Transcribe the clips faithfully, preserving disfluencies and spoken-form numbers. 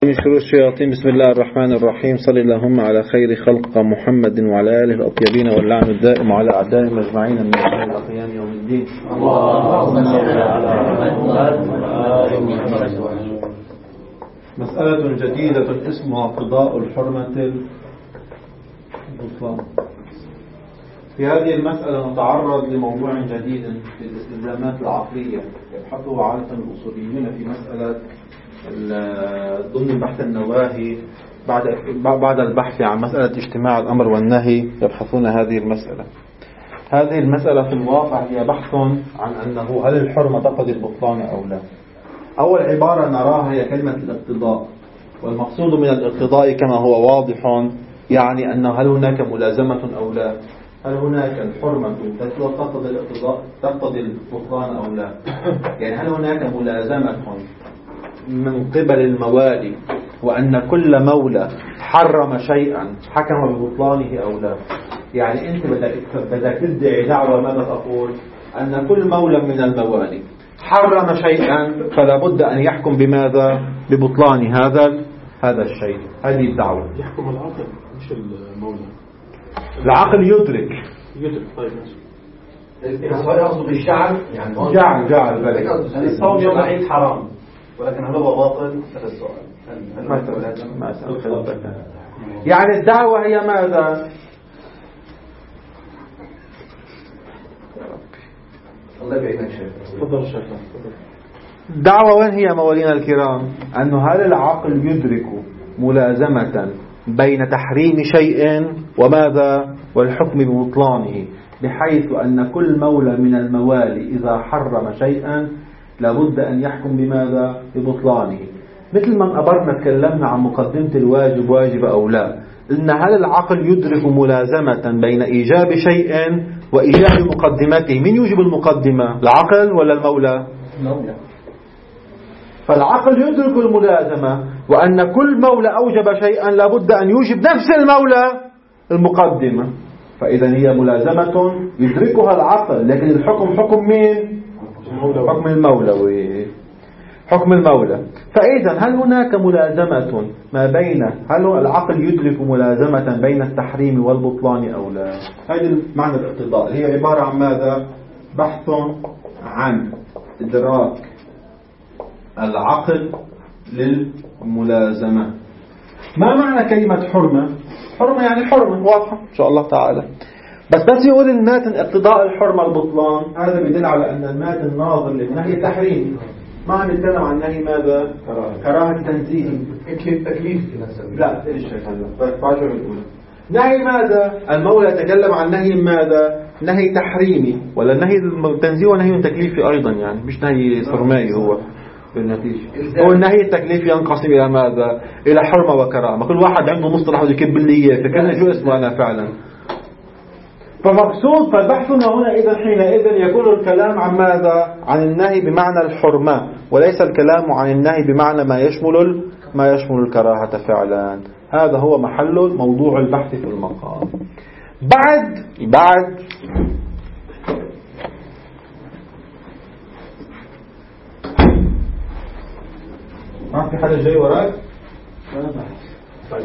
من شرور الشياطين. بسم الله الرحمن الرحيم. صل اللهم على خير خلق محمد وعلى آله الأطيبين، واللعن الدائم على أعدائهم أجمعين من يوم إلى قيام يوم الدين. اللهم صل على محمد. مسألة جديدة اسمها قضاء الحرمة البطلان. في هذه المسألة نتعرض لموضوع جديد في الاستلزامات العقلية يبحثه عادة الأصوليين في مسألة ضمن بحث النواهي. بعد بعد البحث عن مسألة اجتماع الأمر والنهي يبحثون هذه المسألة. هذه المسألة في الواقع هي بحث عن أنه هل الحرمة تقتضي البطلان أو لا. أول عبارة نراها هي كلمة الاقتضاء، والمقصود من الاقتضاء كما هو واضح يعني أنه هل هناك ملازمة أو لا، هل هناك الحرمة تقتضي الاقتضاء تقتضي البطلان أو لا، يعني هل هناك ملازمة من قبل الموالي وأن كل مولى حرم شيئا حكم ببطلانه أو لا. يعني أنت بدك تدعي دعوة ماذا تقول؟ أن كل مولى من الموالي حرم شيئا فلا بد أن يحكم بماذا؟ ببطلان هذا هذا الشيء. هذه الدعوة. يحكم العقل مش المولى. العقل يدرك يدرك. طيب السؤال يقصد الشعب، يعني جعل جعل ذلك الصوم يوم العيد حرام، ولكن هل هو باطل؟ هذا السؤال. ما سأل يعني الدعوة هي ماذا؟ الله يبعدك شيخ. تفضل شيخ. الدعوة وين هي موالينا الكرام؟ أنه هل العقل يدرك ملازمة بين تحريم شيء وماذا؟ والحكم ببطلانه، بحيث أن كل مولى من الموالي إذا حرم شيئا لابد أن يحكم بماذا؟ ببطلانه. مثل ما أبرنا تكلمنا عن مقدمة الواجب واجب أو لا، إن هل العقل يدرك ملازمة بين إيجاب شيء وإيجاب مقدمته؟ من يوجب المقدمة؟ العقل ولا المولى؟ المولى. فالعقل يدرك الملازمة، وأن كل مولى أوجب شيئا لابد أن يوجب نفس المولى المقدمة. فإذا هي ملازمة يدركها العقل، لكن الحكم حكم مين؟ حكم المولى. حكم المولى. فإذا هل هناك ملازمة ما بين هل العقل يدرك ملازمة بين التحريم والبطلان أو لا؟ هذا معنى الاقتضاء. هي عبارة عن ماذا؟ بحث عن إدراك العقل للملازمة. ما معنى كلمة حرمة؟ حرمة يعني حرمة واضحة إن شاء الله تعالى. بس بس يقول الماتن اقتضاء الحرمة البطلان، هذا بيدل على أن الماتن ناظر للنهي التحريمي. ما عم يتكلم عن نهي ماذا؟ كراهة تنزيهي. تكليف. لا ايش هذا؟ باجر يقول نهي ماذا؟ المولى يتكلم عن نهي ماذا؟ نهي تحريمي، ولا نهي تنزيهي ونهي تكليفي أيضا، يعني مش نهي صرمائي هو بالنتيجة. هو النهي التكليفي ينقسم إلى ماذا؟ إلى حرمة وكرامة. كل واحد عنده مصطلح يكب لي إياه، فكان شو اسمه أنا فعلا. فمقصود فبحثنا هنا إذا حينئذ يكون الكلام عن ماذا؟ عن النهي بمعنى الحرمة، وليس الكلام عن النهي بمعنى ما يشمل ما يشمل الكراهة فعلا. هذا هو محل موضوع البحث في المقام. بعد بعد ما في حدا جاي وراك؟ طيب.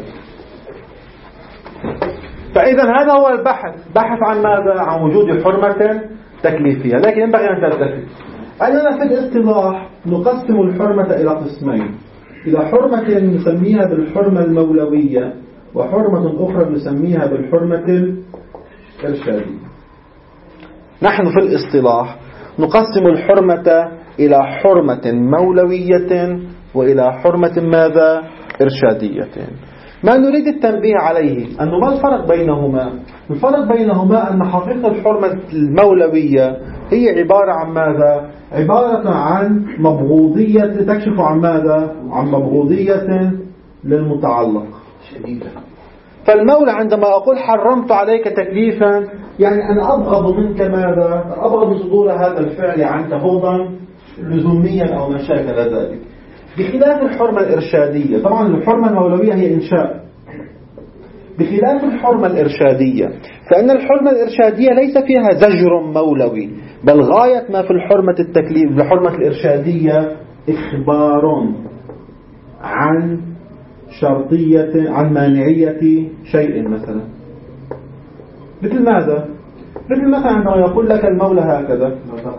فإذا هذا هو البحث، بحث عن ماذا؟ عن وجود حرمة تكليفية. لكن ينبغي أن تلتفت أننا في الاصطلاح نقسم الحرمة إلى قسمين: إلى حرمة نسميها بالحرمة المولوية، وحرمة أخرى نسميها بالحرمة الإرشادية. نحن في الاصطلاح نقسم الحرمة إلى حرمة مولوية وإلى حرمة ماذا؟ إرشادية. ما نريد التنبيه عليه أنه ما الفرق بينهما؟ الفرق بينهما أن حقيقة الحرمة المولوية هي عبارة عن ماذا؟ عبارة عن مبغوضية تكشف عن ماذا؟ عن مبغوضية للمتعلق شديدة. فالمولى عندما أقول حرمت عليك تكليفا، يعني أنا أبغض منك ماذا؟ أبغض صدور هذا الفعل عنك بغضا لزوميا أو ما شاكل ذلك. بخلاف الحرمة الإرشادية، طبعا الحرمة المولوية هي إنشاء. بخلاف الحرمة الإرشادية، فإن الحرمة الإرشادية ليس فيها زجر مولوي، بل غاية ما في الحرمة التكليف. الحرمة الإرشادية إخبار عن شرطية عن مانعية شيء مثلا. مثل ماذا؟ مثل مثلا عندما يقول لك المولى هكذا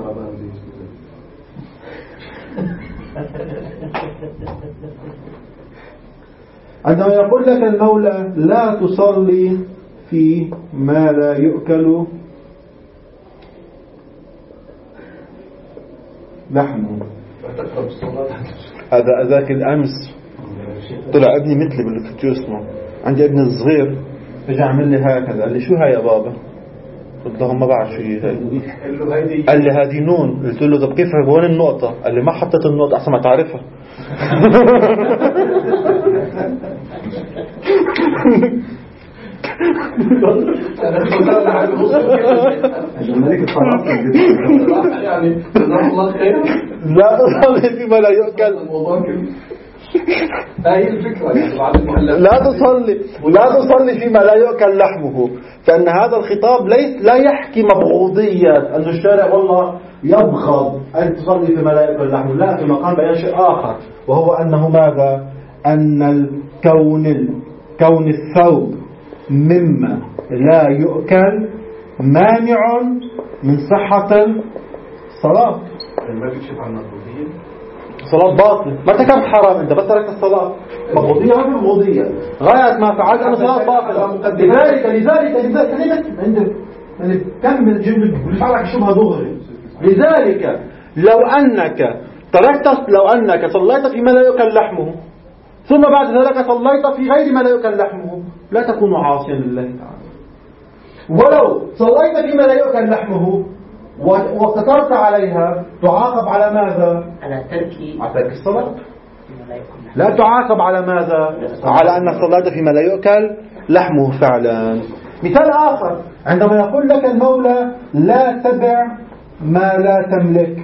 عندما يقول لك المولى لا تصلي في ما لا يؤكل لحمه. هذا ذاك الأمس طلع ابني مثلي باللي اسمه، عندي ابن الصغير اجى عمل لي هكذا، قال لي شو هاي يا بابا؟ قلت له ما بعرف شو هي. قال لي هذه نون. قلت له طب كيف وين النقطة؟ قال لي ما حطيت النقطة أحسن ما تعرفها. لا تصلي فيما لا يؤكل. هاي الفكرة. لا تصلي لا تصلي فيما لا يؤكل لحمه، فإن هذا الخطاب ليس لا يحكي مبغوضية أن الشارع والله يبغض أن تصلي فيما لا يؤكل لحمه، لا، في مقام بيان شيء آخر، وهو أنه ماذا؟ أن الكون كون الثوب مما لا يؤكل مانع من صحة الصلاة. ما بيكشف عن المغضوبية. صلاة باطل، ما ارتكبت حرام أنت بس تركت الصلاة. مغضوبية ما في مغضوبية، غاية ما فعلت أنا صلاة باطلة. لذلك لذلك لذلك عندك يعني كمل جملة بفعلك شبه ظهري. لذلك لو أنك تركت لو أنك صليت فيما لا يؤكل لحمه ثم بعد ذلك صليت في غير ما لا يؤكل لحمه لا تكون عاصيا لله تعالى. ولو صليت فيما لا يؤكل لحمه واقتصرت عليها تعاقب على ماذا؟ على ترك على ترك الصلاة. لا تعاقب على ماذا؟ على أن الصلاة فيما لا يؤكل لحمه فعلا. مثال آخر عندما يقول لك المولى لا تبع ما لا تملك.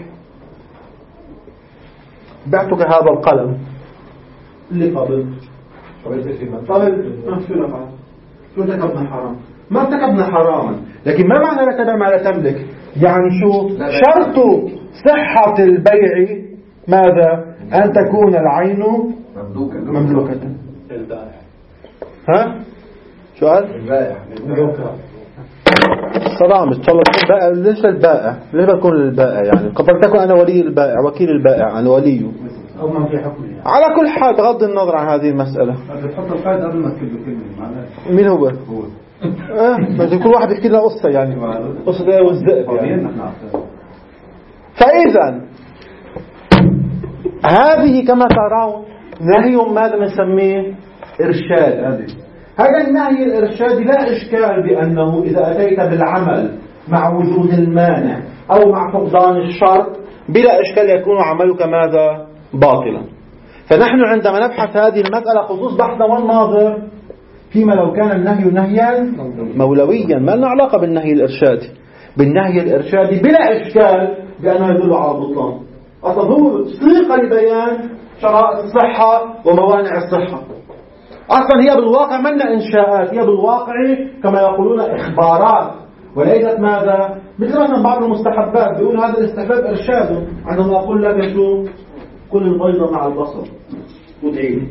بعتك هذا القلم اللي قبل قبل شو نفعل؟ شو ارتكبنا حرام؟ ما ارتكبنا حراما، لكن ما معنى لا تبع ما لا تملك؟ يعني شو شرط صحة البيع؟ ماذا؟ أن تكون العين مملوكة. البائع. ها؟ شو قال؟ البائع مملوكة. سلام تفضل. البائع ليش البائع؟ ليش بكون البائع؟ يعني قبل تكون أنا ولي البائع، وكيل البائع، أنا وليه. أو ما في حكم يعني. على كل حال بغض النظر عن هذه المسألة. بتحط القائد قبل ما تكتب كلمة معناه. مين هو؟ هو. آه بس كل واحد يحكي لنا قصة يعني قصة ايه والذئب يعني. فإذا هذه كما ترون نهي ماذا نسميه؟ إرشاد. هذا النهي الإرشادي لا إشكال بأنه إذا أتيت بالعمل مع وجود المانع أو مع فقدان الشرط بلا إشكال يكون عملك ماذا؟ باطلا. فنحن عندما نبحث هذه المسألة خصوص بحثنا والناظر فيما لو كان النهي نهيا مولويا ما لنا علاقة بالنهي الإرشادي. بالنهي الإرشادي بلا إشكال بأنه يدل على بطلان. أصلا هو صيغة لبيان شرائط الصحة وموانع الصحة. أصلا هي بالواقع من إنشاءات، هي بالواقع كما يقولون إخبارات وليست ماذا؟ مثل مثلا بعض المستحبات بيقول هذا الاستحباب إرشاد. عندما أقول لك شو كل البيضة مع البصل وادعي لي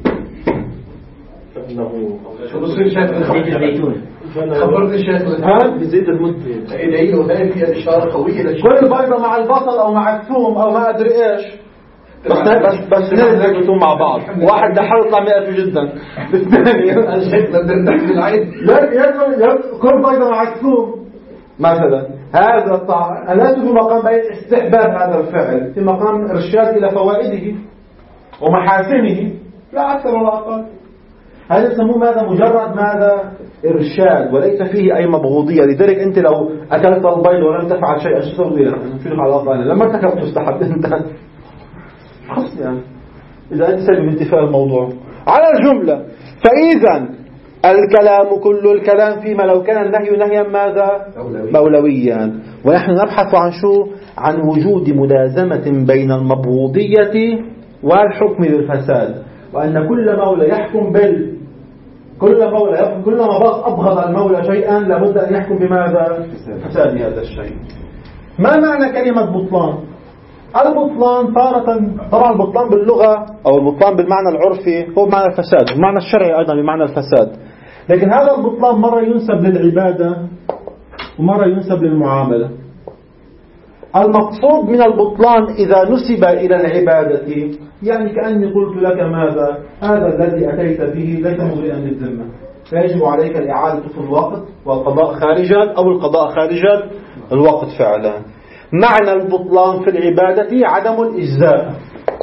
فإنه شو بصير شايف زيت الزيتون. خبرني الشيخ ها بزيت المدة. ادعي له هاي فيها إشارة قوية للشيء. كل البيضة مع البصل أو مع الثوم أو ما أدري إيش. بس بس بس نرجع بتوم مع بعض. واحد دحر يطلع مئة جدا. الثاني الشيخ بدنا نحكي العين. لا يا كل بيضة مع الثوم مثلا. هذا الطعام لا في مقام بين استحباب هذا الفعل، في مقام إرشاد إلى فوائده ومحاسنه لا أكثر ولا أقل. هذا يسموه ماذا؟ مجرد ماذا؟ إرشاد وليس فيه أي مبغوضية. لذلك أنت لو أكلت البيض ولم تفعل شيئا شو تسوي لك؟ شو على أفضل لما ارتكبت تستحب أنت خلاص يعني إذا أنت سبب انتفاء الموضوع على الجملة. فإذا الكلام كل الكلام فيما لو كان النهي نهيا ماذا؟ مولويا. ونحن نبحث عن شو؟ عن وجود ملازمة بين المبغوضية والحكم بالفساد، وأن كل مولى يحكم بال كل مولى يحكم كلما أبغض المولى شيئا لابد أن يحكم بماذا؟ فساد هذا الشيء. ما معنى كلمة بطلان؟ البطلان تارة، طبعا البطلان باللغة أو البطلان بالمعنى العرفي هو بمعنى الفساد، المعنى الشرعي أيضا بمعنى الفساد، لكن هذا البطلان مرة ينسب للعبادة ومرة ينسب للمعاملة. المقصود من البطلان إذا نسب إلى العبادة يعني كأني قلت لك ماذا؟ هذا الذي أتيت به ليس مبرئا للذمة، فيجب عليك الإعادة في الوقت والقضاء خارجا أو القضاء خارجا الوقت فعلا. معنى البطلان في العبادة عدم الإجزاء.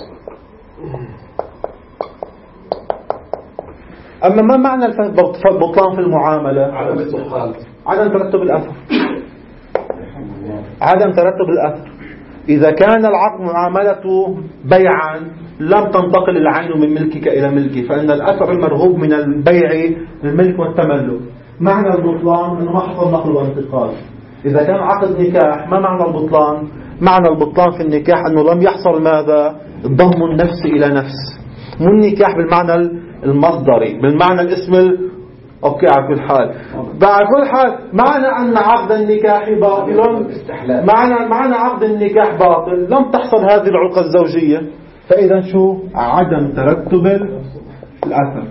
أما ما معنى البطلان في المعاملة؟ عدم ترتب الأثر. عدم ترتب الأثر. إذا كان العقد معاملته بيعا لم تنتقل العين من ملكك إلى ملكي، فإن الأثر المرغوب من البيع الملك والتملك. معنى البطلان أنه ما حصل نقل وانتقال. إذا كان عقد نكاح ما معنى البطلان؟ معنى البطلان في النكاح أنه لم يحصل ماذا؟ ضم النفس إلى نفس. مو النكاح بالمعنى المصدري، بالمعنى الاسم. أوكي على كل حال، على كل حال معنى أن عقد النكاح باطل، معنى معنى عقد النكاح باطل لم تحصل هذه العلاقة الزوجية، فإذا شو؟ عدم ترتب الأثر.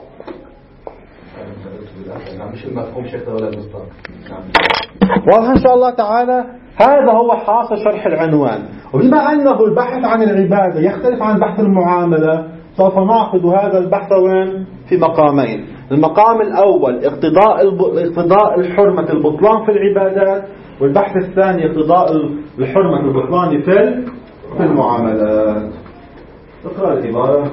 مش المفهوم شكله ولا المصدر. واضح إن شاء الله تعالى. هذا هو حاصل شرح العنوان. وبما أنه البحث عن العبادة يختلف عن بحث المعاملة، سوف نأخذ هذا البحث وين؟ في مقامين. المقام الأول اقتضاء اقتضاء الحرمة البطلان في العبادات، والبحث الثاني اقتضاء الحرمة البطلان في في المعاملات. اقرأ العبارة.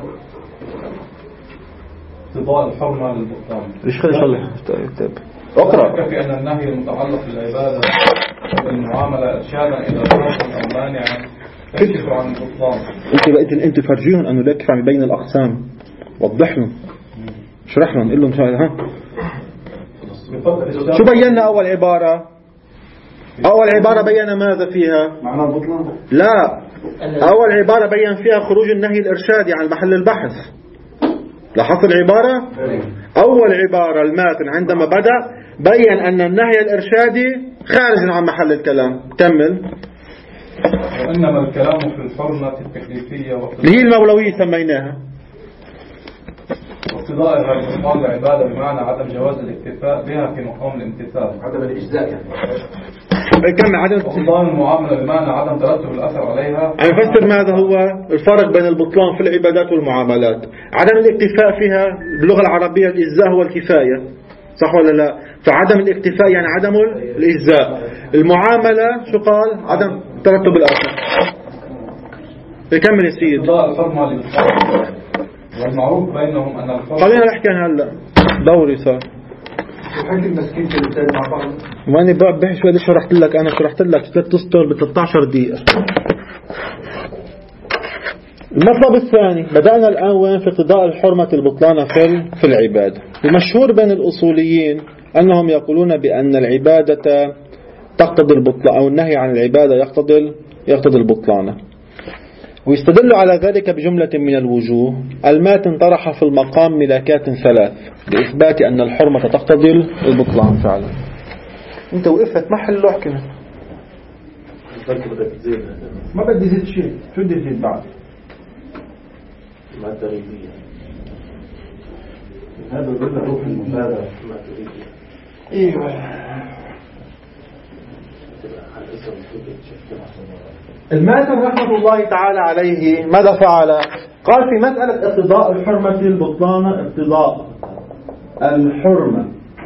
اقتضاء الحرمة للبطلان. ايش خلي شلح طيب اقرأ. في أن النهي المتعلق بالعبادة والمعاملة إرشادا إلى ضرر أو مانع يكشف عن البطلان. انت بقيت انت فرجيهم انه لا يكفي عم يبين الأقسام، وضح لهم، اشرح لهم، قل لهم ها شو بينا. أول عبارة أول عبارة بيّن ماذا فيها؟ معنى البطلان. لا، أول عبارة بيّن فيها خروج النهي الإرشادي عن محل البحث. لاحظت العبارة؟ أول عبارة الماتن عندما بدأ بيّن أن النهي الإرشادي خارج عن محل الكلام. كمل. وإنما الكلام في الحرمة التكليفية اللي هي المولوية سميناها. واقتضائها البطلان العبادة بمعنى عدم جواز الاكتفاء بها في مقام الامتثال، عدم الإجزاء يعني. كم عدم بطلان المعاملة بمعنى عدم ترتب الأثر عليها. أنا فسر ماذا هو الفرق بين البطلان في العبادات والمعاملات. عدم الاكتفاء فيها باللغة العربية الإجزاء هو الكفاية، صح ولا لا؟ فعدم الاكتفاء يعني عدم الإجزاء. المعاملة شو قال؟ عدم ترتب الأثر. يكمل يا سيد. اقتضاء الحرمة للبطلان والمعروف بينهم أن الحرمة. خلينا نحكي هلا دوري صار. حكي المسكين في الإنسان مع بعض. وأنا بحث شوي ليش شرحت لك. أنا شرحت لك ثلاث تسطر ب ثلاثة عشر دقيقة. المطلب الثاني بدأنا الآن وين؟ في اقتضاء الحرمة البطلان في في العبادة. المشهور بين الأصوليين أنهم يقولون بأن العبادة تقتضي البطلان، أو النهي عن العبادة يقتضي يقتضي البطلان، ويستدل على ذلك بجملة من الوجوه. الماتن طرح في المقام ملاكات ثلاث لإثبات أن الحرمة تقتضي البطلان فعلا. أنت وقفت محل لحكنا ما بدي زيد شيء. شو بدي زيد بعد؟ ما تريدية هذا الرجل روح المفادة ما تريدية. ايوه. الماتن رحمة الله تعالى عليه ماذا فعل؟ قال في مسألة اقتضاء الحرمة البطلان، اقتضاء الحرمة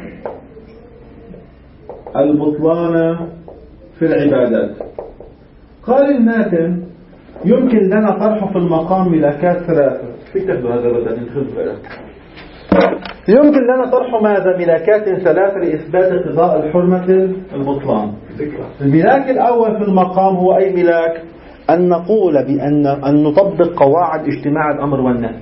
البطلان في العبادات، قال الماتن يمكن لنا طرحه في المقام ملاكات ثلاثة. في تبدو هذا بدأ ندخل. يمكن لنا طرح ماذا؟ ملاكات ثلاثة لإثبات اقتضاء الحرمة البطلان. الملاك الأول في المقام هو أي ملاك؟ أن نقول بأن أن نطبق قواعد اجتماع الأمر والنهي.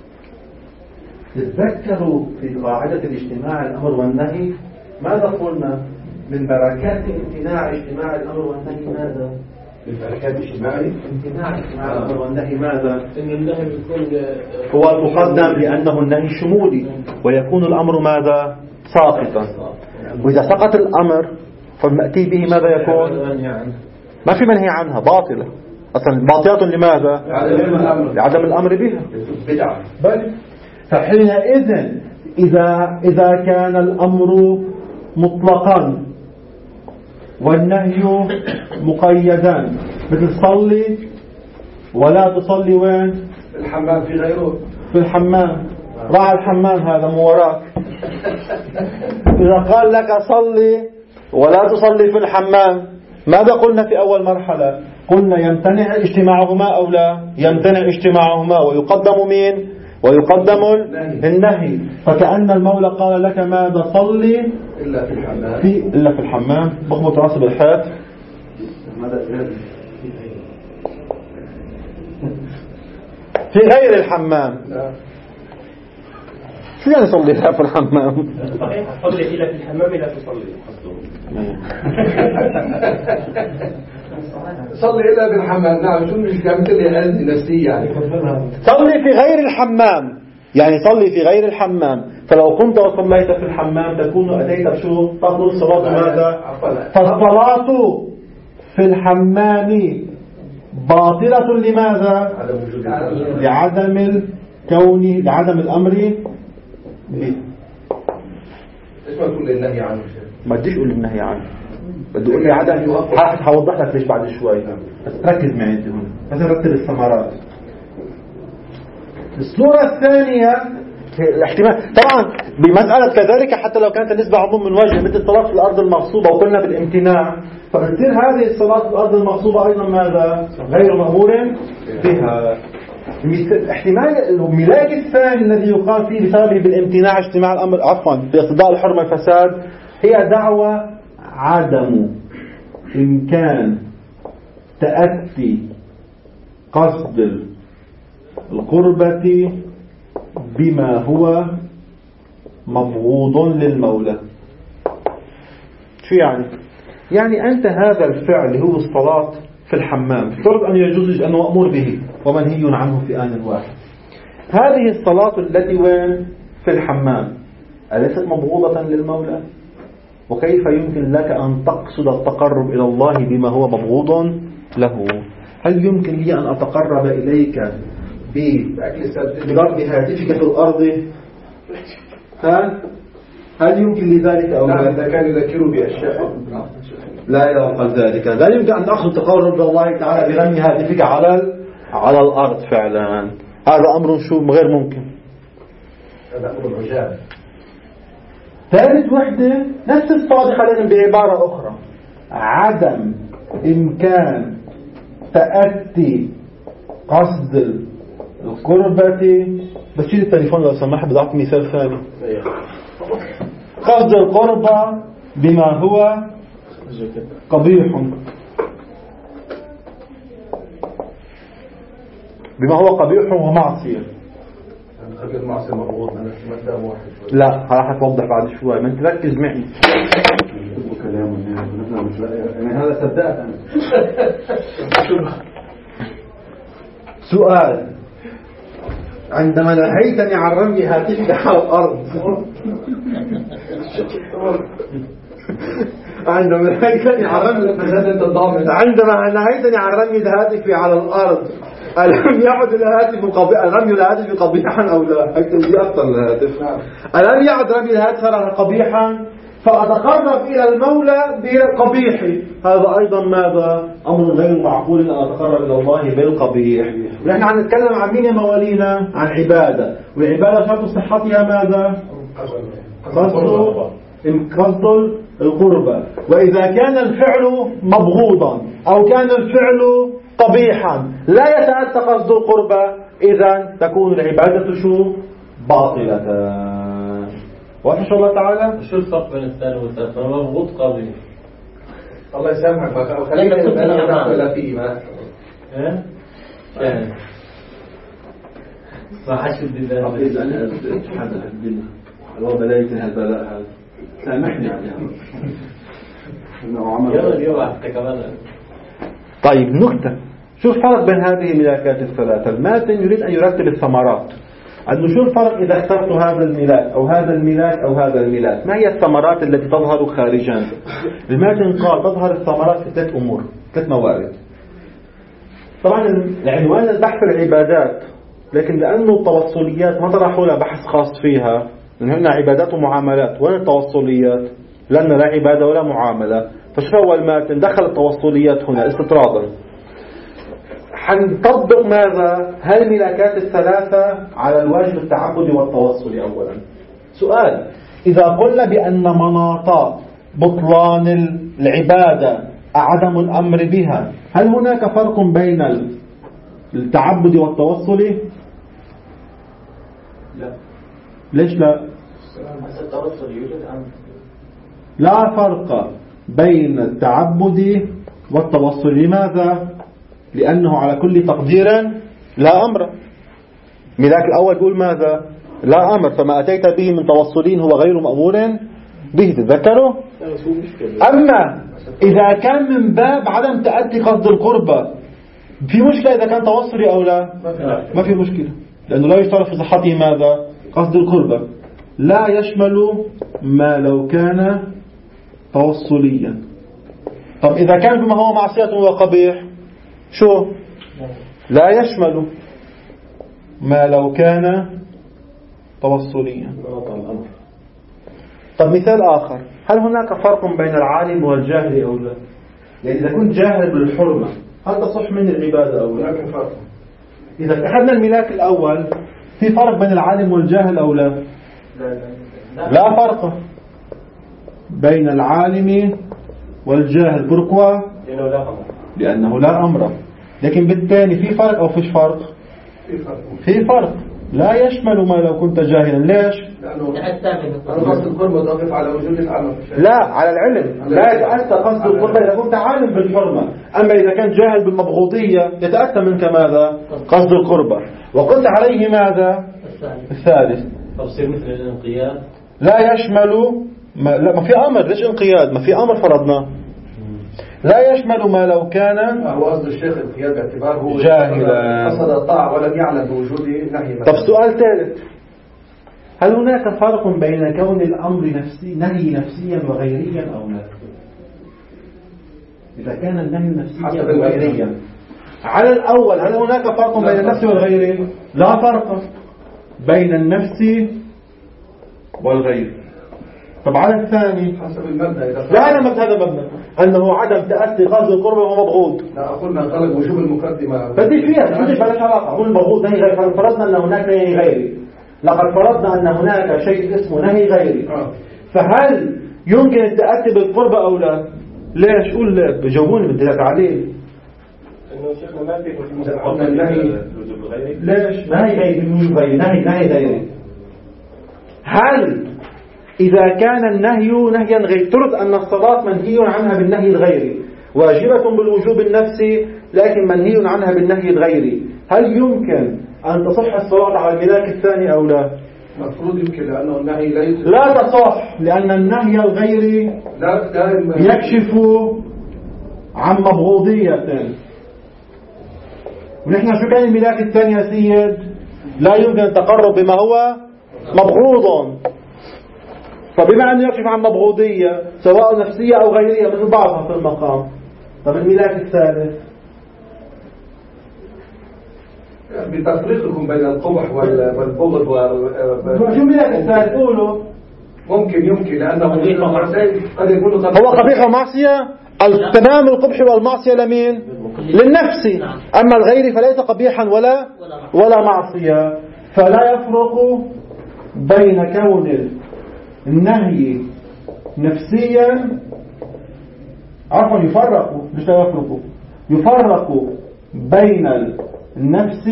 تذكروا في قاعدة الاجتماع الأمر والنهي ماذا قلنا؟ من بركات امتناع اجتماع الأمر والنهي ماذا؟ من بركات اجتماعي امتناع اجتماع الأمر والنهي ماذا؟ إن النهي بيكون هو المقدم لأنه النهي شمولي، ويكون الأمر ماذا؟ ساقطا. وإذا سقط الأمر فالمأتي به ماذا يكون؟ ما في منهي عنها، باطلة. أصلا باطلة لماذا؟ لعدم الأمر بها. بدعة. بل فحينئذ إذا إذا كان الأمر مطلقا والنهي مقيدا، مثل صلي ولا تصلي وين؟ الحمام في غيره. في الحمام. راعي الحمام هذا مو وراك. إذا قال لك صلي ولا تصلي في الحمام، ماذا قلنا في أول مرحلة؟ قلنا يمتنع اجتماعهما أو لا؟ يمتنع اجتماعهما ويقدم مين؟ ويقدم النهي. فكأن المولى قال لك ماذا؟ صلي إلا في الحمام. في إلا في الحمام. بخبط راسي بالحيط. في غير الحمام. شو يعني صلي في الحمام؟ صحيح. صلي إلا في الحمام لا تصلي. صلي إلا في الحمام. نعم. شو المشكلة؟ مثل الأذن نفسية يعني. صلي في غير الحمام، يعني صلي في غير الحمام. فلو قمت وصليت في الحمام تكون أتيت بشو؟ تفضل الصلاة ماذا؟ فالصلاة في الحمام باطلة لماذا؟ لعدم الكون، لعدم الأمر به. إيش ما تقول النهي عنه؟ ما بديش أقول النهي عنه، بدي أقول لي عدم. هوضح لك ليش بعد شوي، بس ركز معي انت هون، بس نرتب الثمرات. الصورة الثانية الاحتمال طبعا بمسألة كذلك، حتى لو كانت النسبة عموم من وجه، مثل الصلاة في الأرض المغصوبة وقلنا بالامتناع، فبتصير هذه الصلاة في الأرض المغصوبة أيضا ماذا؟ غير مأمور بها. احتمال الملاك الثاني الذي يقال فيه بسببه بالامتناع اجتماع الأمر، عفوا باقتضاء الحرمة الفساد، هي دعوة عدم إمكان تأتي قصد القربة بما هو مبغوض للمولى. شو يعني؟ يعني أنت هذا الفعل هو الصلاة في الحمام، افترض أن يجوز أنه مأمور به ومنهي عنه في آن واحد. هذه الصلاة التي وين؟ في الحمام، أليست مبغوضة للمولى؟ وكيف يمكن لك أن تقصد التقرب إلى الله بما هو مبغوض له؟ هل يمكن لي أن أتقرب إليك بضرب هاتفك في الأرض؟ ها؟ هل يمكن لذلك أو لا؟ إذا كان يذكر بأشياء لا يقال ذلك. لا يمكن أن تقصد التقرب إلى الله تعالى برمي هاتفك على على الأرض فعلا. هذا أمر شو غير ممكن. هذا أمر عجاب. ثالث وحدة نفس الصادقة لكن بعبارة أخرى، عدم إمكان تأتي قصد القربة. بس شيل التليفون لو سمحت، بدي أعطي مثال ثاني. قصد القربة بما هو قبيح، بما هو قبيح ومعصية. المعصية مبغوض من مدام واحد. لا راح أتوضح بعد شوي، ما أنت ركز معي. يعني هذا صدقت أنا. سؤال: عندما نهيتني عن رمي هاتفك على الأرض، عندما نهيتني عن رمي عندما نهيتني عن رمي هاتفي على الأرض، ألم يعد الهاتف قبيحا؟ رمي الهاتف قبيحا أو لا؟ أكتب لي أكثر الهاتف. ألم يعد رمي الهاتف قبيحا؟ فأتقرب إلى المولى بالقبيح. هذا أيضا ماذا؟ أمر غير معقول أن أتقرب إلى الله بالقبيح. ونحن عم نتكلم عن مين يا موالينا؟ عن عبادة، والعبادة شرط صحتها ماذا؟ قصد القربة. وإذا كان الفعل مبغوضا أو كان الفعل قبيحا لا يتأتى قصد القربة، إذن تكون العبادة شو؟ باطلة. واضح إن شاء الله تعالى؟ شو الفرق بين الثاني والثالث؟ مبغوض قبيح. الله يسامحك، خلينا نتكلم فيه ما ها؟ شاهد ما حشد بالله. أقول أنا هذا الدنيا الله بلايك هالبلاء هذا، سامحني عليها. يلا يلا حتى كمان. طيب نكتة، شو الفرق بين هذه الملاكات الثلاثة؟ الماتن يريد أن يرتب الثمرات، أنه شو الفرق إذا اخترت هذا الملاك أو هذا الملاك أو هذا الملاك؟ ما هي الثمرات التي تظهر خارجا؟ الماتن قال تظهر الثمرات في ثلاث أمور، ثلاث موارد. طبعا العنوان البحث العبادات، لكن لأنه التوصليات ما طرحوا لها بحث خاص فيها، لأنه هنا عبادات ومعاملات. وين التوصليات؟ لأن لا عبادة ولا معاملة. فشوف أول ما ندخل التوصليات هنا استطرادا. حنطبق ماذا؟ هل الملاكات الثلاثة على الواجب التعبدي والتوصلي أولا. سؤال: إذا قلنا بأن مناط بطلان العبادة عدم الأمر بها، هل هناك فرق بين التعبد والتوصل؟ لا. ليش لا؟ التوصل يوجد أمر. لا فرق بين التعبد والتوصل. لماذا؟ لأنه على كل تقدير لا أمر. ملاك الأول يقول ماذا؟ لا أمر، فما أتيت به من توصلين هو غير مأمور به. تذكروا؟ أما إذا كان من باب عدم تأدي قصد القربة، في مشكلة إذا كان توصلي أو لا؟ ما في مشكلة، لأنه لا يشترط في صحته ماذا؟ قصد القربة. لا يشمل ما لو كان توصليا. طب إذا كان بما هو معصية وقبيح، شو؟ لا يشمل ما لو كان توصليا. طب مثال آخر: هل هناك فرق بين العالم والجاهل أو لا؟ يعني إذا كنت جاهل بالحرمة هل تصح من العبادة أو لا؟ إذا أخذنا الملاك الأول، في فرق بين العالم والجاهل أو لا؟ لا فرق بين العالم والجاهل. بركوا؟ لأنه لا أمر. لكن بالتالي في فرق أو فيش فرق؟ في فرق. لا يشمل ما لو كنت جاهلا. ليش؟ لأنه قصد القربة تقف على وجود العالم. لا، على العلم. لا يتأتى قصد القربة إذا كنت عالم بالحرمة. أما إذا كان جاهل بالمبغوضية يتأتى منك ماذا؟ قصد القربة. وقلت عليه ماذا؟ الثالث. تفسير مثل الانقياد لا يشمل ما, لا ما في أمر. ليش انقياد؟ ما في أمر فرضنا. لا يشمل ما لو كان. هو قصد الشيخ الانقياد باعتبار هو جاهلا قصد الطاعة ولم يعلم بوجود نهي. طب سؤال ثالث: هل هناك فرق بين كون الأمر نفسي نهي نفسيا وغيريا أو لا؟ إذا كان النهي نفسيا وغيريا، على الأول هل هناك فرق بين النفس والغير؟ لا فرق بين النفس والغير. طب على الثاني حسب المبنى. لا أنا مبنى هذا مبنى أنه عدم تأتي قصد القربة ومبغوض. لا أقول ما قال وجوب المقدمة بدي فيها بدي بلاش علاقة. أقول المبغوض نهي غير. فرضنا أن هناك نهي غيري. لقد فرضنا أن هناك شيء اسمه نهي غيري. فهل يمكن التأتي بالقربة أو لا؟ ليش؟ قول بجاوبوني بدي تعليل. إنه شيخنا ما في النهي ليش؟ نهي غيري. نهي نهي غيري. هل إذا كان النهي نهيا غير، ترد أن الصلاة منهي عنها بالنهي الغيري، واجبة بالوجوب النفسي لكن منهي عنها بالنهي الغيري، هل يمكن أن تصح الصلاة على الملاك الثاني أو لا؟ مفروض يمكن، لأنه النهي ليس لا تصح، لأن النهي الغيري لا لا يكشف عن مبغوضية. ونحن شو كان الملاك الثاني يا سيد؟ لا يمكن التقرب بما هو مبغوض. فبما أنه يكشف عن مبغوضية سواء نفسية أو غيرية مثل بعضها في المقام. طب الملاك الثالث بتفريقكم بين القبح والبغض شو الملاك الثالث؟ قولوا. ممكن يمكن لأنه قد يكون هو قبيح ومعصية. تمام القبح والمعصية لمين؟ للنفس. أما الغير فليس قبيحا ولا ولا معصية. فلا يفرق بين كون النهي نفسيا، عفوا يفرق مش لا يفرق يفرق بين النفس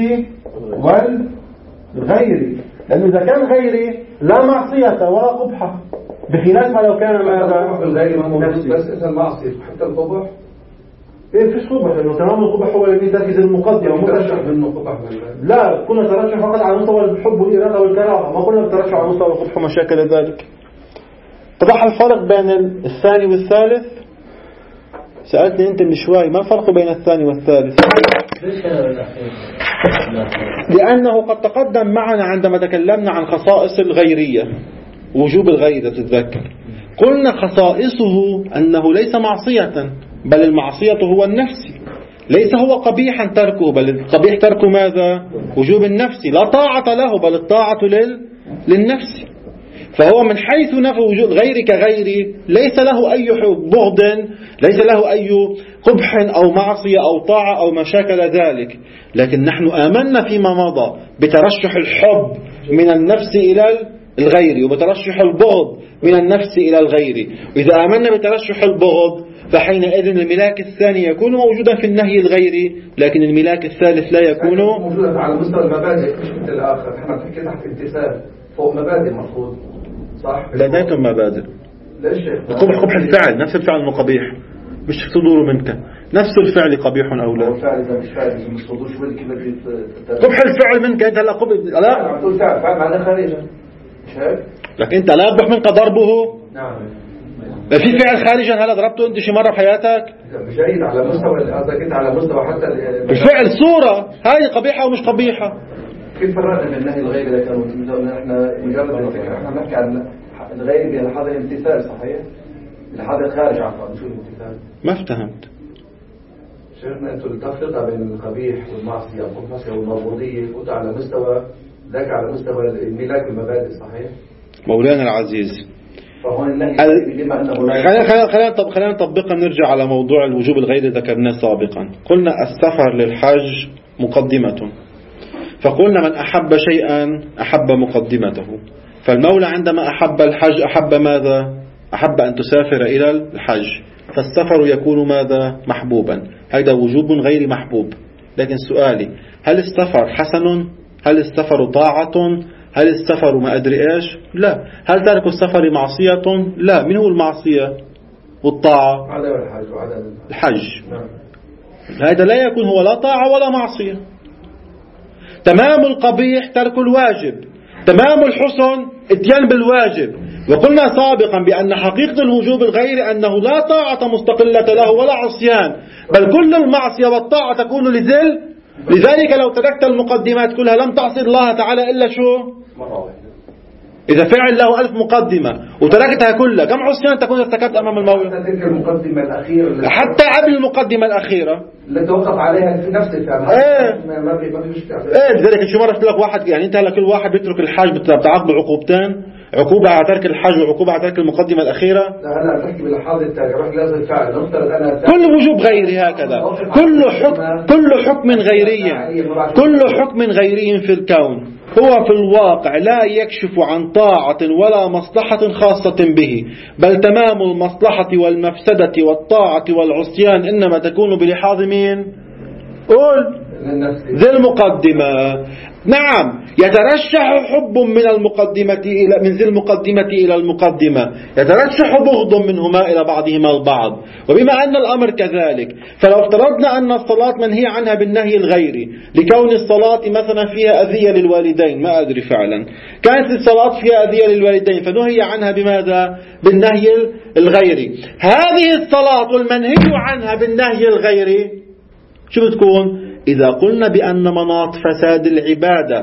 والغير، لأنه إذا كان غيري لا معصية ولا قبحة، بخلاف ما لو كان ماذا نفسي. بس إذا المعصية حتى القبح إيه فيش قبح، لأنه تمام القبح هو الذي تركز المقدمة ومترشح منه قبح. لا كنا نترشح فقط على مستوى الحب والإرادة والكراهة، ما كنا نترشح على مستوى القبح ومشاكل ذلك. اتضح الفرق بين الثاني والثالث؟ سألتني أنت من شوي ما الفرق بين الثاني والثالث؟ لأنه قد تقدم معنا عندما تكلمنا عن خصائص الغيرية، وجوب الغير تتذكر، قلنا خصائصه أنه ليس معصية بل المعصية هو النفسي، ليس هو قبيحا تركه، بل القبيح ترك ماذا؟ وجوب النفس، لا طاعة له بل الطاعة لل... للنفس. فهو من حيث نفى وجود غير كغيري ليس له أي بغض، ليس له أي قبح أو معصية أو طاعة أو ما شاكل ذلك. لكن نحن آمنا فيما مضى بترشح الحب من النفس إلى الغير، وبترشح البغض من النفس إلى الغير. وإذا آمنا بترشح البغض فحينئذ الملاك الثاني يكون موجودا في النهي الغيري، لكن الملاك الثالث لا يكون موجودا على مستوى المبادئ مش مثل الآخر. احنا بنحكي تحت امتثال فوق مبادئ مفروض، صح؟ لديتم مبادئ. ليش قبح قبح الفعل، نفس الفعل انه قبيح، مش صدور منك، نفس الفعل قبيح او لا؟ الفعل اذا مش فعل مش صدور شو بدك بدك قبح الفعل منك انت هلا قبح لا عم تقول فعل فعل معناه خارجا مش هيك؟ لكن انت لا يقبح منك ضربه. نعم. في فعل خارجا هلا ضربته انت شي مره بحياتك؟ جيد على مستوى قصدك انت على مستوى حتى الفعل صوره هاي قبيحه ومش قبيحه. كيف فرقنا من النهي الغيري اذا كانوا احنا مجرد الفكره احنا بنحكي عن الغيري بهذا الامتثال صحيح؟ هذا الخارج عفوا شو الامتثال؟ ما افتهمت شيخنا انتوا التفرقه بين القبيح والمعصيه والمعصيه والمربوطيه قلت على مستوى ذاك على مستوى الملاك والمبادئ صحيح؟ مولانا العزيز فهون النهي بما انه خلينا خلينا خلينا خلينا نطبقها نرجع على موضوع الوجوب الغيري ذكرناه سابقا. قلنا السفر للحج مقدمة، فقلنا من أحب شيئا أحب مقدمته. فالمولى عندما أحب الحج أحب ماذا؟ أحب أن تسافر إلى الحج، فالسفر يكون ماذا؟ محبوبا. هذا وجوب غير محبوب. لكن سؤالي، هل السفر حسن؟ هل السفر طاعة؟ هل السفر ما أدري إيش؟ لا. هل ترك السفر معصية؟ لا. من هو المعصية والطاعة؟ عدم الحج وعدم الحج. نعم. هذا لا يكون هو لا طاعة ولا معصية. تمام القبيح ترك الواجب، تمام الحسن اتيان بالواجب. وقلنا سابقا بأن حقيقة الوجوب الغير أنه لا طاعة مستقلة له ولا عصيان، بل كل المعصية والطاعة تكون لذل. لذلك لو تركت المقدمات كلها لم تعصي الله تعالى إلا شو؟ مرة واحدة. إذا فعل له ألف مقدمة وتركتها كلها كم عصيان تكون ارتكبت أمام المولى؟ حتى تلك المقدمة الأخيرة حتى قبل المقدمة الأخيرة اللي توقف عليها في نفس الفعل. ايه ما ما في مشكلة. ايه لذلك شو مرة قلت لك واحد يعني انت هلا كل واحد بيترك الحج بتعاقبه عقوبتين، عقوبة على ترك الحج وعقوبة على ترك المقدمة الأخيرة. لا هلا بحكي باللحاظ التالي روح لازم الفعل نفترض أنا كل وجوب غيري هكذا، كل حكم كل حكم غيري كل حكم غيري في الكون هو في الواقع لا يكشف عن طاعة ولا مصلحة خاصة به، بل تمام المصلحة والمفسدة والطاعة والعصيان إنما تكون بلحاظ مين؟ قول ذي المقدمة. نعم يترشح حب من المقدمة إلى من ذي المقدمة إلى المقدمة، يترشح بغض منهما إلى بعضهما البعض. وبما أن الأمر كذلك فلو افترضنا أن الصلاة منهي عنها بالنهي الغيري لكون الصلاة مثلا فيها أذية للوالدين، ما أدري فعلا كانت الصلاة فيها أذية للوالدين فنهي عنها بماذا؟ بالنهي الغيري. هذه الصلاة المنهي عنها بالنهي الغيري شو بتكون؟ إذا قلنا بأن مناط فساد العبادة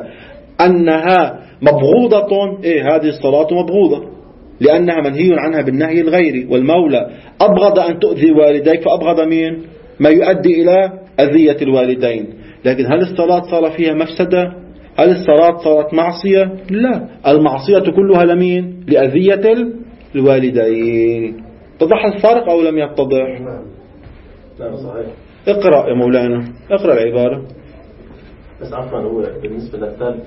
أنها مبغوضة، إيه هذه الصلاة مبغوضة لأنها منهي عنها بالنهي الغيري. والمولى أبغض أن تؤذي والديك فأبغض مين؟ ما يؤدي إلى أذية الوالدين. لكن هل الصلاة صار فيها مفسدة؟ هل الصلاة صارت معصية؟ لا، المعصية كلها لمين؟ لأذية الوالدين. اتضح الفرق أو لم يتضح؟ نعم صحيح. اقرأ يا مولانا، اقرأ العبارة. بس عفوا هو بالنسبة للثالث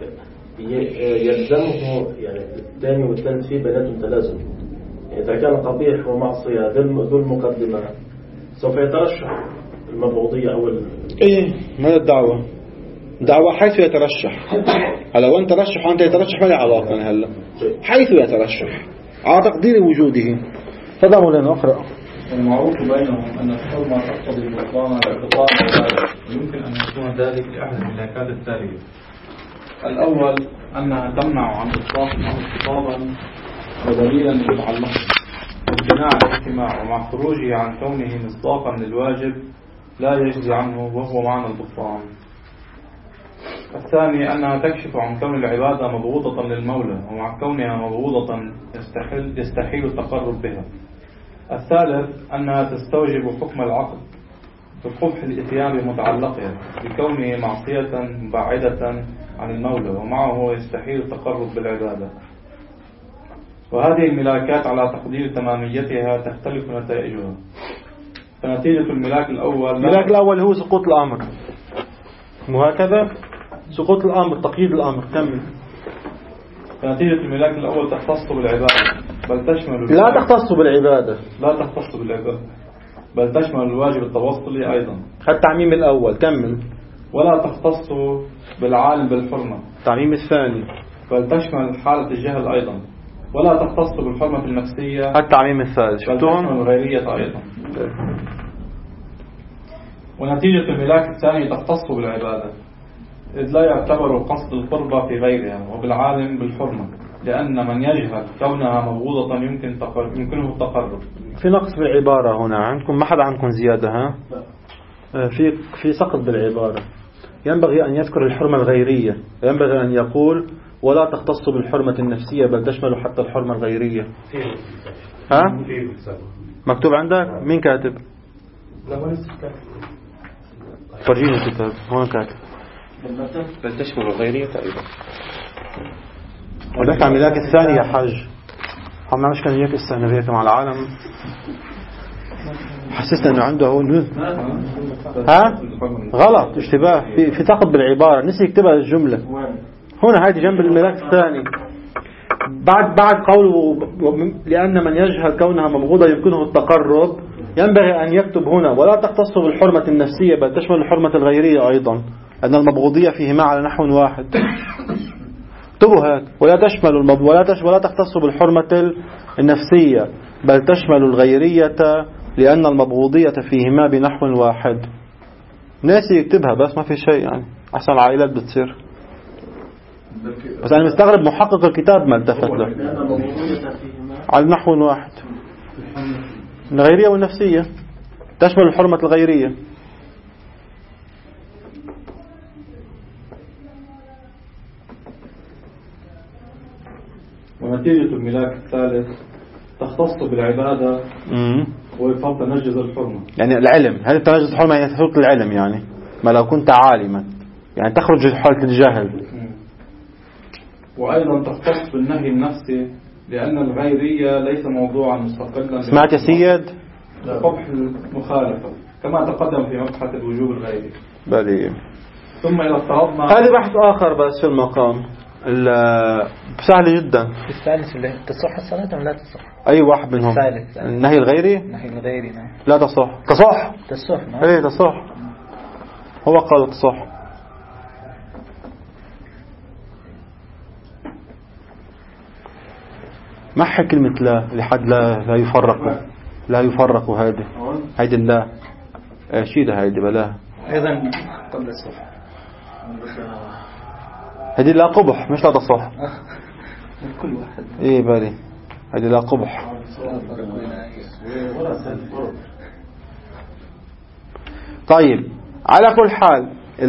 يلزمه يعني الثاني والثالث فيه بيناتهم تلازم. يعني إذا كان قبيح ومعصية ذو المقدمة سوف يترشح المبغوضية أو ال... إيه ماذا الدعوة؟ دعوة حيث يترشح. هلا وين ترشح وأنت يترشح ما له علاقة هلا. حيث يترشح على تقدير وجوده. هذا مولانا اقرأ. المعروف بينهم أن الحرمة تقتضي بطلان البطلان ويمكن أن يكون ذلك لأحد الملاكات التالية. الأول أنها تمنع عن إطلاق أو خطابا ودليلا يتعلق بامتناع الاجتماع ومع خروجه عن كونه مصداقا للواجب لا يجزي عنه وهو معنى البطلان. الثاني أنها تكشف عن كون العبادة مبغوضة للمولى ومع كونها مبغوضة يستحيل, يستحيل التقرب بها. الثالث أنها تستوجب حكم العقد بقبح الإتيان بمتعلقها بكونه معصية مبعدة عن المولى ومعه يستحيل التقرب بالعبادة. وهذه الملاكات على تقدير تماميتها تختلف نتائجها. فنتيجة الملاك الأول الملاك الأول هو سقوط الأمر، وهكذا سقوط الأمر تقييد الأمر. كمل. فنتيجة الملاك الأول تختص بالعبادة بل تشمل لا تختص بالعبادة لا تختص بالعبادة بل تشمل الواجب التوصلي أيضا. التعميم الأول. كمل. ولا تختص بالعالم بالحرمة. التعميم الثاني. بل تشمل حالة الجهل أيضا. ولا تختص بالحرمة النفسية. التعميم الثالث. بل تشمل الغيرية أيضا. ونتيجة الملاك الثاني تختص بالعبادة إذ لا يعتبر قصد القربة في غيرها وبالعالم بالحرمة لأن من يجهل كونها مبغوضة يمكن تقرب يمكنه التقرب. في نقص في العبارة هنا عندكم، ما حدا عندكم زيادة؟ ها في في سقط بالعبارة. ينبغي أن يذكر الحرمة الغيرية، ينبغي أن يقول ولا تختص بالحرمة النفسية بل تشمل حتى الحرمة الغيرية. ها مكتوب عندك؟ مين كاتب؟ فرجيني الكتاب. هون كاتب بل تشمل الغيرية أيضا. ولك عن ملاك الثاني يا حاج. هم مش كان هيك استهنى مع العالم. حسست انه عنده هو ها غلط اشتباه في في سقط بالعبارة، نسي يكتبها الجملة هنا. هذه جنب الملاك الثاني بعد بعد قوله لأن من يجهل كونها مبغوضة يمكنه التقرب، ينبغي أن يكتب هنا ولا تختص بالحرمة النفسية بل تشمل الحرمة الغيرية أيضا، أن المبغوضية فيهما على نحو واحد. اكتبوا هيك ولا تشمل المب... ولا تش... ولا تختص بالحرمة النفسية بل تشمل الغيرية لأن المبغوضية فيهما بنحو واحد. ناسي يكتبها بس ما في شيء يعني، أحسن العائلات بتصير. بس أنا مستغرب محقق الكتاب ما التفت له على نحو واحد. الغيرية والنفسية تشمل الحرمة الغيرية. ونتيجة الملاك الثالث تختص بالعبادة ويفضل تنجز الحرمة. يعني العلم، هذا تنجز الحرمة يعني تحط العلم، يعني ما لو كنت عالما يعني تخرج حالة الجهل. وأيضا تختص بالنهي النفسي لأن الغيرية ليس موضوعا مستقلا. سمعت يا سيد؟ قبح المخالفة كما تقدم في مبحث الوجوب الغيري. بلي. ثم إذا افترضنا هذا بحث آخر بس في المقام سهل جدا. الثالث اللي تصح الصلاة أم لا تصح؟ أي واحد منهم؟ الثالث النهي الغيري؟ النهي الغيري نعم. لا تصح. تصح تصح نعم. ايه تصح، هو قال تصح. محي كلمة لا لحد لا لا يفرق لا يفرق هذه هيدي لا شيلها هيدي بلاها. أيضا قبل الصح هيدي لا قبح مش لا تصح. كل واحد ايه بالي هيدي لا قبح. طيب على كل حال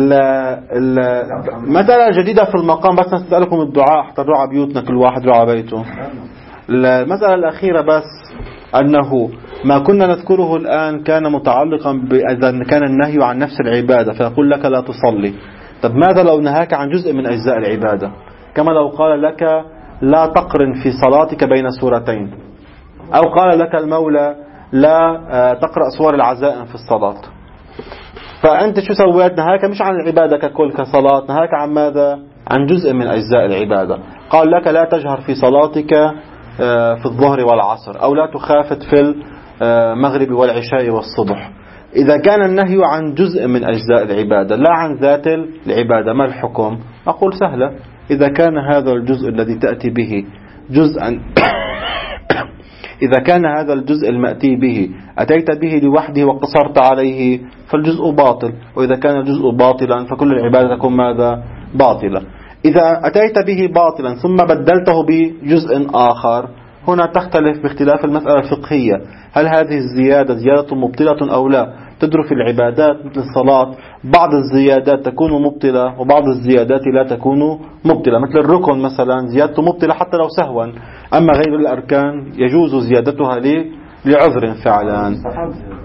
المسألة جديدة في المقام، بس نسألكم الدعاء حتى نروح على بيوتنا كل واحد يروح على بيته. المسألة الأخيرة بس أنه ما كنا نذكره الآن كان متعلقا بإذا كان النهي عن نفس العبادة، فيقول لك لا تصلي. طب ماذا لو نهاك عن جزء من أجزاء العبادة؟ كما لو قال لك لا تقرن في صلاتك بين سورتين، أو قال لك المولى لا تقرأ سور العزائم في الصلاة. فأنت شو سويت؟ نهاك مش عن العبادة ككل كصلاة، نهاك عن ماذا؟ عن جزء من أجزاء العبادة. قال لك لا تجهر في صلاتك في الظهر والعصر، أو لا تخافت في المغرب والعشاء والصبح. إذا كان النهي عن جزء من أجزاء العبادة لا عن ذات العبادة، ما الحكم؟ أقول سهلة، إذا كان هذا الجزء الذي تأتي به جزءا إذا كان هذا الجزء المأتي به أتيت به لوحده وقصرت عليه فالجزء باطل، وإذا كان الجزء باطلا فكل العبادة تكون ماذا؟ باطلة. إذا أتيت به باطلا ثم بدلته بجزء آخر، هنا تختلف باختلاف المسألة الفقهية، هل هذه الزيادة زيادة مبطلة أو لا؟ تدرك في العبادات مثل الصلاة بعض الزيادات تكون مبطلة وبعض الزيادات لا تكون مبطلة، مثل الركن مثلا زيادته مبطلة حتى لو سهوا، أما غير الأركان يجوز زيادتها لعذر فعلا.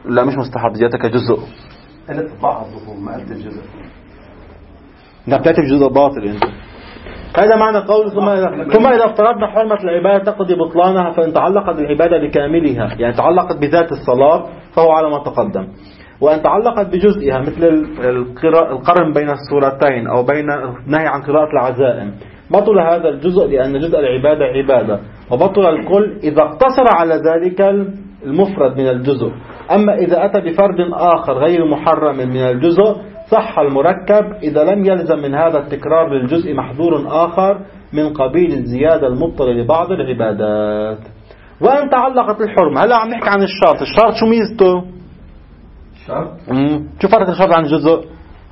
لا مش مستحب، زيادة كجزء. قلت بعضه ما قلت الجزء. لا بتأتي بجزء باطل انت. هذا معنى قول ثم إذا, ثم إذا افترضنا حرمة العبادة تقضي بطلانها، فإن تعلقت العبادة بكاملها يعني تعلقت بذات الصلاة فهو على ما تقدم، وإن تعلقت بجزئها مثل القرن بين السورتين أو بين النهي عن قراءة العزائم بطل هذا الجزء، لأن جزء العبادة عبادة، وبطل الكل إذا اقتصر على ذلك المفرد من الجزء. أما إذا أتى بفرد آخر غير محرم من الجزء صح المركب إذا لم يلزم من هذا التكرار للجزء محظور آخر من قبيل الزيادة المبطلة لبعض العبادات. وإن تعلقت الحرمة، هلا عم نحكي عن الشرط. الشرط شو ميزته؟ شرط شو فرق الشرط عن الجزء؟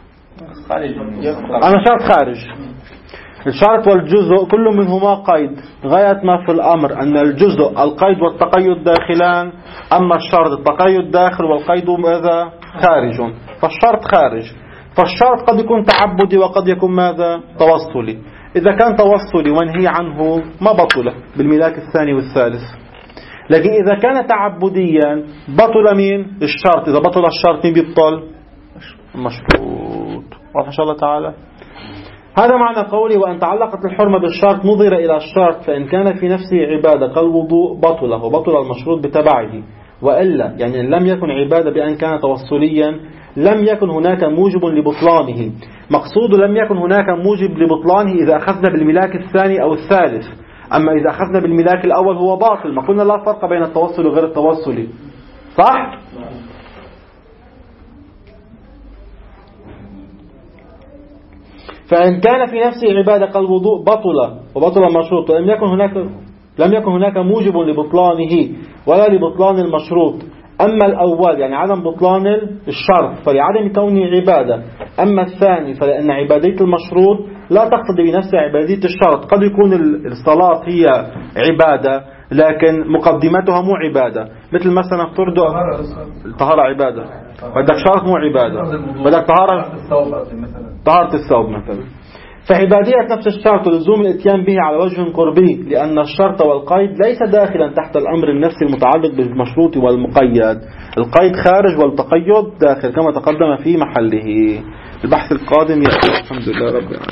أنا شرط خارج. الشرط والجزء كل منهما قيد، غاية ما في الأمر أن الجزء القيد والتقيد داخلان، أما الشرط التقيد داخل والقيد ماذا؟ خارج. فالشرط خارج. فالشرط قد يكون تعبدي وقد يكون ماذا؟ توصلي. إذا كان توصلي وانهي عنه ما بطل بالملاك الثاني والثالث. لكن إذا كان تعبديا بطل مين؟ الشرط. إذا بطل الشرط مين بيبطل؟ المشروط. واضح إن شاء الله تعالى. هذا معنى قولي وأن تعلقت الحرمة بالشرط نظر إلى الشرط فإن كان في نفسه عبادة كالوضوء بطله وبطل المشروط بتبعه، وإلا يعني إن لم يكن عبادة بأن كان توصليا لم يكن هناك موجب لبطلانه. مقصود لم يكن هناك موجب لبطلانه إذا أخذنا بالملاك الثاني أو الثالث، أما إذا أخذنا بالملاك الأول هو باطل. ما قلنا لا فرق بين التوصل وغير التوصلي، صح؟ فإن كان في نفسه عبادة كالوضوء بطل وبطل المشروط ولم يكن هناك لم يكن هناك موجب لبطلانه ولا لبطلان المشروط. أما الأول يعني عدم بطلان الشرط فلعدم كونه عبادة، أما الثاني فلأن عبادية المشروط لا تقتضي بنفسها عبادية الشرط. قد يكون الصلاة هي عبادة لكن مقدمتها مو عبادة، مثل مثلا ترد الطهارة عبادة بدك شرط مو عبادة، بدك طهارة طهارة الثوب مثلا. فعبادية نفس الشرط ولزوم الاتيان به على وجه قربي، لأن الشرط والقيد ليس داخلا تحت الأمر النفسي المتعلق بالمشروط والمقيد. القيد خارج والتقيد داخل كما تقدم في محله. البحث القادم يأتي. الحمد لله رب العالمين.